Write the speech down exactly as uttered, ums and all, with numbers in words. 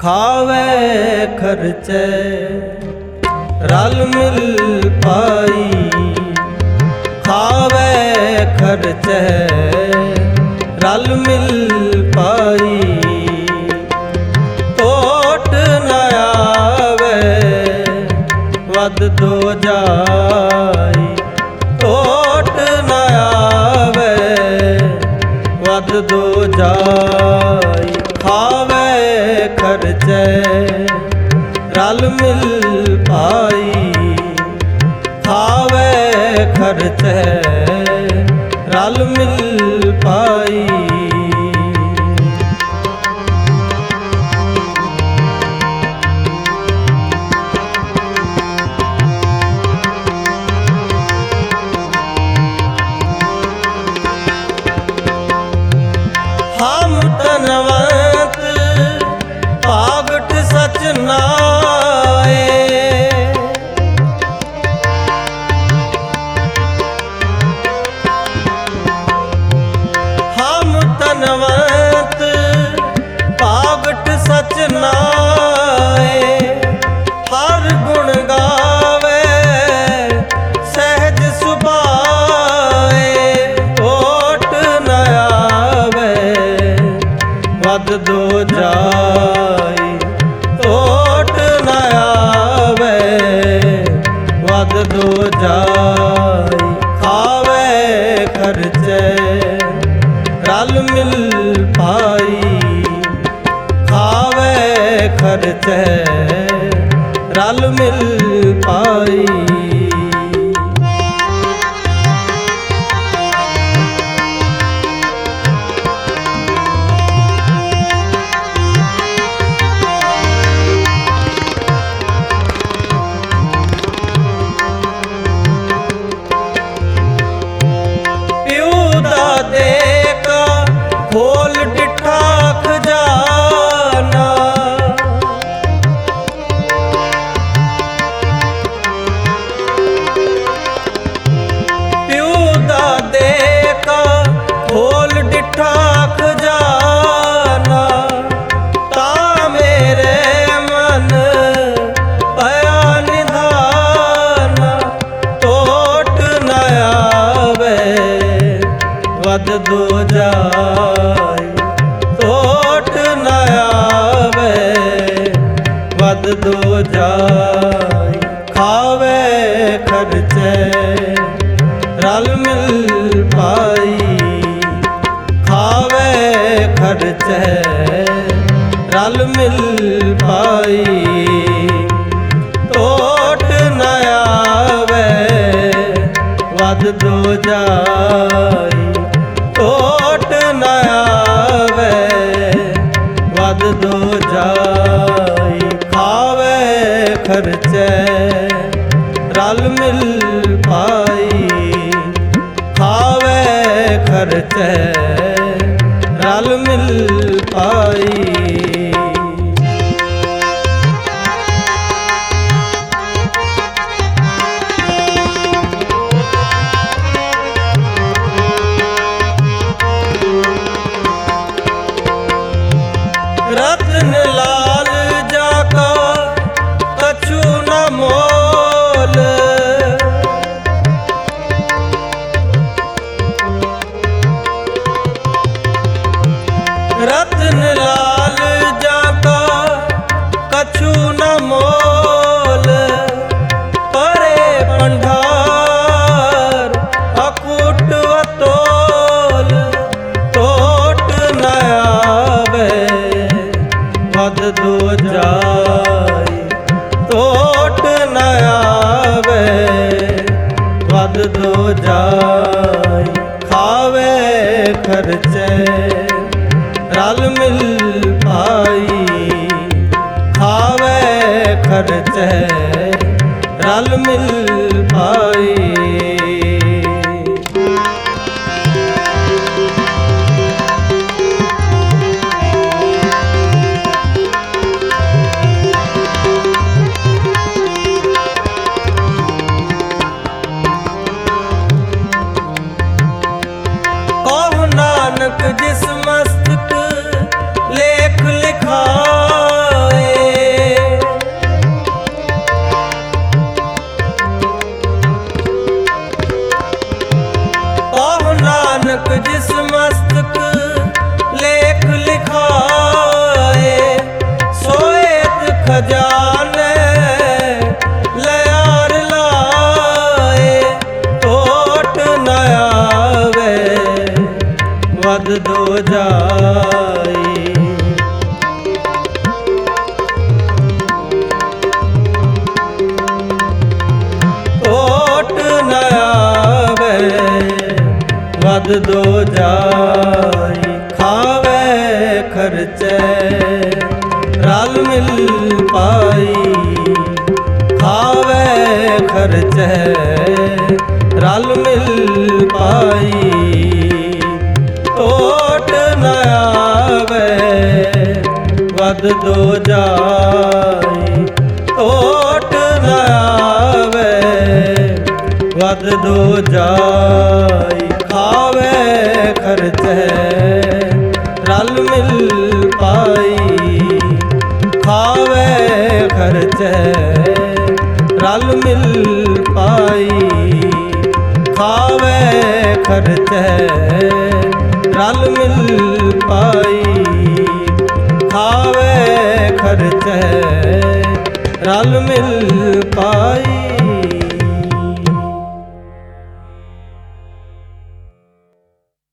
खावे खर्चे रल मिल पाई, खावे खर्चे रल मिल पाई। टोट न आवे वद दो जाई, टोट न आवे वद दो जाई। खावे खर्चे रल मिल पाई, खावे खर्चे रल मिल पाई। हम तनवंत पागट सच नाए, हम तनवंत पागट सच नाए। हर गुण गावे सहज सुभाए, ओट न आवे वद दो जाई। टोट न आवे वद दो जाई। खावे खर्चे रल मिल पाई, खावे खर्चे रल मिल पाई। खोल डिठा खजाना, प्यू दा देका खोल डिठा खजाना। ता मेरे मन पया निधाना, टोट न आवे वद दो जाई। टोट न आवे वद दो जाई। खावे खर्चे रल मिल पाई, खावे खर्चे रल मिल पाई। टोट न आवे वद दो जाई, टोट न आवे वद दो जाई। खावे खर्चे रल मिल पाई, खावे खर्चे रल मिल पाई। रत्न लाल जाका कछु न मोल, रत्न लाल जाका कछु न मोल। परे पंडार अकूट अतोल, टोट न आवे वद दो जाई। टोट न आवे वद दो जाई। खावे खर्चे रल मिल पाई, खावे खर्चे रल मिल पाई। नानक जिस मस्तक लेख लिखाए, ਵਦ ਦੋ ਜਾਈ ਖਾਵੇ ਖਰਚੇ ਰਲ ਮਿਲ ਪਾਈ ਖਾਵੇ ਖਰਚੇ ਰਲ ਮਿਲ ਪਾਈ ਟੋਟ ਨ ਆਵੇ ਵਦ ਦੋ ਜਾਈ ਟੋਟ ਨ ਆਵੇ ਵਦ ਦੋ ਜਾਈ ਖਾਵੇ ਖਰਚੇ ਰਲ ਮਿਲ ਪਾਈ ਖਾਵੇ ਖਰਚੇ ਰਲ ਮਿਲ ਪਾਈ ਖਾਵੇ ਖਰਚੇ ਰਲ ਮਿਲ ਪਾਈ ਖਾਵੇ ਖਰਚੇ ਰਲ ਮਿਲ ਪਾਈ।